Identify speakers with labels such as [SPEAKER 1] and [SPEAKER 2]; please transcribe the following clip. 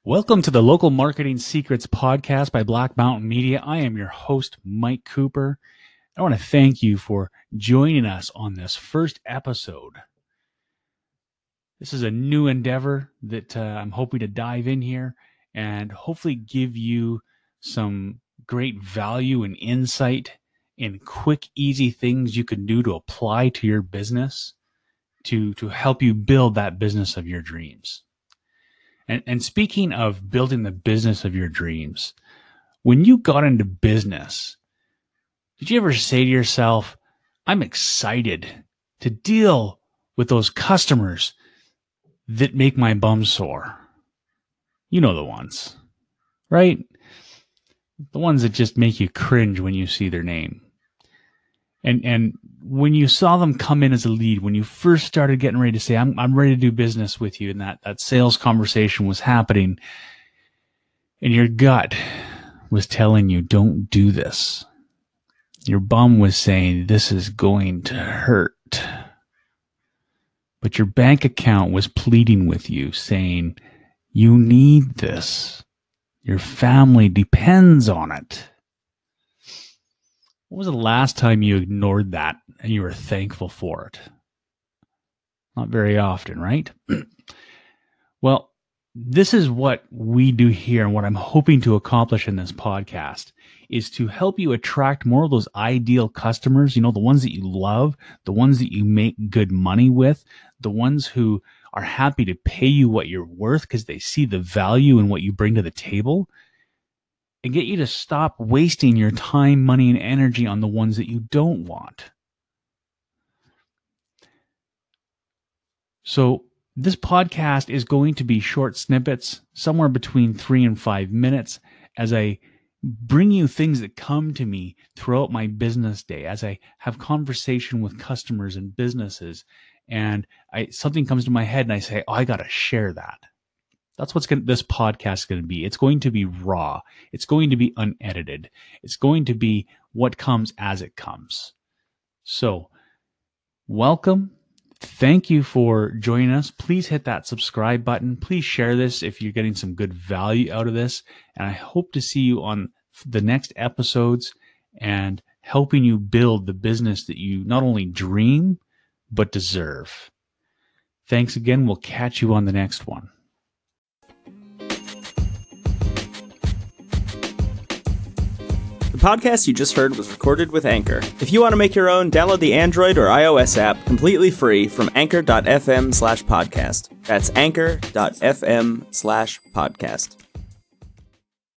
[SPEAKER 1] Welcome to the Local Marketing Secrets podcast by Black Mountain Media. I am your host, Mike Cooper. I want to thank you for joining us on this first episode. This is a new endeavor that I'm hoping to dive in here and hopefully give you some great value and insight in quick, easy things you can do to apply to your business to help you build that business of your dreams. And speaking of building the business of your dreams, when you got into business, did you ever say to yourself, I'm excited to deal with those customers that make my bum sore? You know the ones, right? The ones that just make you cringe when you see their name. And when you saw them come in as a lead, when you first started getting ready to say, I'm ready to do business with you, and that sales conversation was happening, and your gut was telling you, don't do this. Your bum was saying, this is going to hurt. But your bank account was pleading with you, saying, you need this. Your family depends on it. When was the last time you ignored that and you were thankful for it? Not very often, right? Well, this is what we do here, and what I'm hoping to accomplish in this podcast is to help you attract more of those ideal customers, the ones that you love, the ones that you make good money with, the ones who are happy to pay you what you're worth because they see the value in what you bring to the table, and get you to stop wasting your time, money, and energy on the ones that you don't want. So this podcast is going to be short snippets, somewhere between 3 and 5 minutes, as I bring you things that come to me throughout my business day, as I have conversation with customers and businesses, and something comes to my head and I say, I got to share that. That's what this podcast is going to be. It's going to be raw. It's going to be unedited. It's going to be what comes as it comes. So, welcome. Thank you for joining us. Please hit that subscribe button. Please share this if you're getting some good value out of this. And I hope to see you on the next episodes and helping you build the business that you not only dream, but deserve. Thanks again. We'll catch you on the next one.
[SPEAKER 2] The podcast you just heard was recorded with Anchor. If you want to make your own, download the Android or iOS app completely free from anchor.fm/podcast. That's anchor.fm/podcast.